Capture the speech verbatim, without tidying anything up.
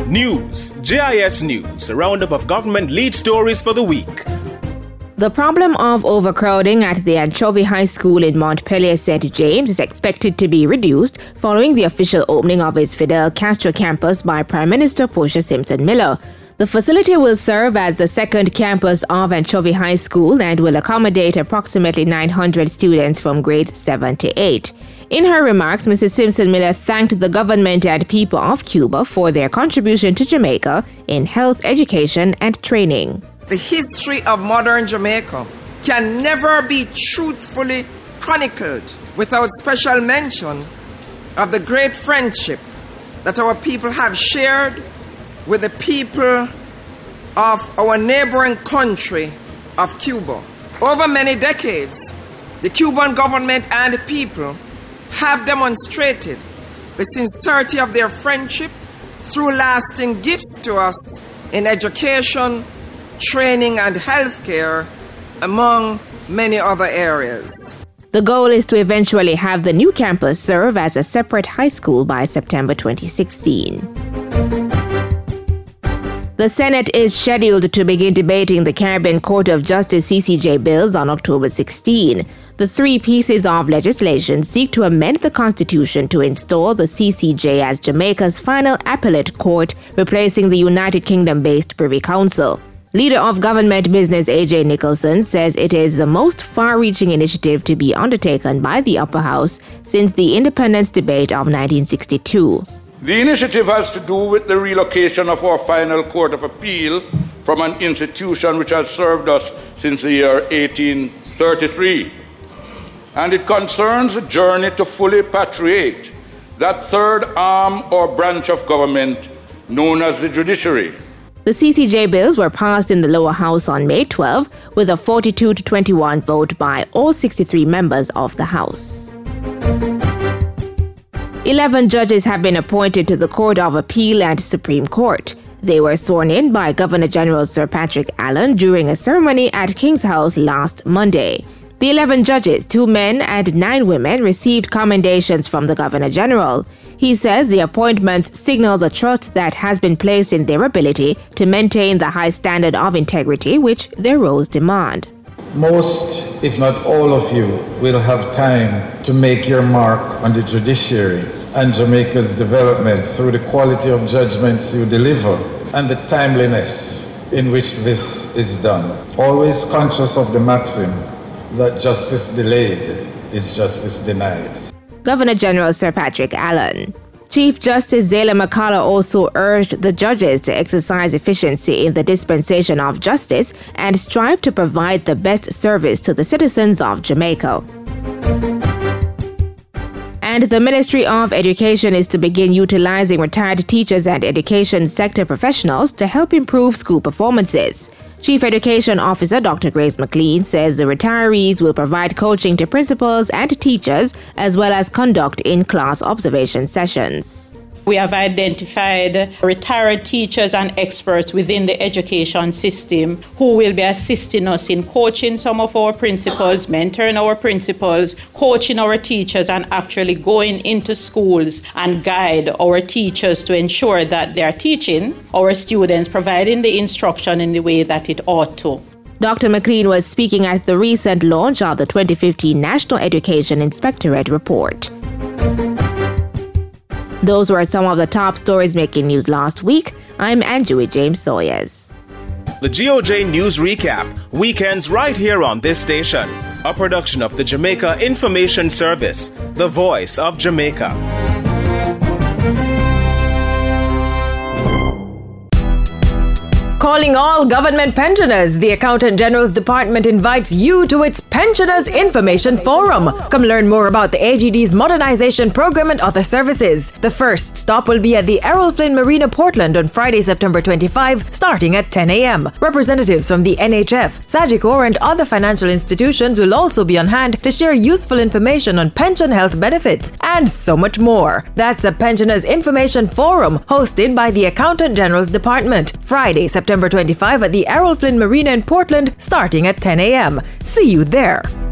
News, J I S News, a roundup of government lead stories for the week. The problem of overcrowding at the Anchovy High School in Montpelier Saint James is expected to be reduced following the official opening of its Fidel Castro campus by Prime Minister Portia Simpson Miller. The facility will serve as the second campus of Anchovy High School and will accommodate approximately nine hundred students from grades seven to eight. In her remarks, Missus Simpson Miller thanked the government and people of Cuba for their contribution to Jamaica in health, education, and training. The history of modern Jamaica can never be truthfully chronicled without special mention of the great friendship that our people have shared with the people of our neighboring country of Cuba. Over many decades, the Cuban government and people have demonstrated the sincerity of their friendship through lasting gifts to us in education, training, and healthcare, among many other areas. The goal is to eventually have the new campus serve as a separate high school by September twenty sixteen. The Senate is scheduled to begin debating the Caribbean Court of Justice C C J bills on October sixteenth. The three pieces of legislation seek to amend the Constitution to install the C C J as Jamaica's final appellate court, replacing the United Kingdom-based Privy Council. Leader of Government Business A J Nicholson says it is the most far-reaching initiative to be undertaken by the Upper House since the independence debate of nineteen sixty-two. The initiative has to do with the relocation of our final court of appeal from an institution which has served us since the year eighteen thirty-three. And it concerns a journey to fully patriate that third arm or branch of government known as the judiciary. The C C J bills were passed in the lower house on May twelfth with a forty-two to twenty-one vote by all sixty-three members of the House. Eleven judges have been appointed to the Court of Appeal and Supreme Court. They were sworn in by Governor General Sir Patrick Allen during a ceremony at King's House last Monday. The eleven judges, two men and nine women, received commendations from the Governor General. He says the appointments signal the trust that has been placed in their ability to maintain the high standard of integrity which their roles demand. Most, if not all of you, will have time to make your mark on the judiciary and Jamaica's development through the quality of judgments you deliver and the timeliness in which this is done. Always conscious of the maxim that justice delayed is justice denied. Governor General Sir Patrick Allen. Chief Justice Zayla McCullough also urged the judges to exercise efficiency in the dispensation of justice and strive to provide the best service to the citizens of Jamaica. And the Ministry of Education is to begin utilizing retired teachers and education sector professionals to help improve school performances. Chief Education Officer Doctor Grace McLean says the retirees will provide coaching to principals and teachers as well as conduct in-class observation sessions. We have identified retired teachers and experts within the education system who will be assisting us in coaching some of our principals, mentoring our principals, coaching our teachers, and actually going into schools and guide our teachers to ensure that they are teaching our students, providing the instruction in the way that it ought to. Doctor McLean was speaking at the recent launch of the twenty fifteen National Education Inspectorate Report. Those were some of the top stories making news last week. I'm Andrew James Sawyers. The G O J News Recap, weekends right here on this station. A production of the Jamaica Information Service, the voice of Jamaica. Calling all government pensioners, the Accountant General's Department invites you to its Pensioners Information Forum. Come learn more about the A G D's modernization program and other services. The first stop will be at the Errol Flynn Marina, Portland on Friday, September twenty-fifth, starting at ten a.m. Representatives from the N H F, Sagicor, and other financial institutions will also be on hand to share useful information on pension health benefits and so much more. That's a Pensioners Information Forum hosted by the Accountant General's Department. Friday, September twenty-fifth at the Errol Flynn Marina in Portland, starting at ten a.m. See you there.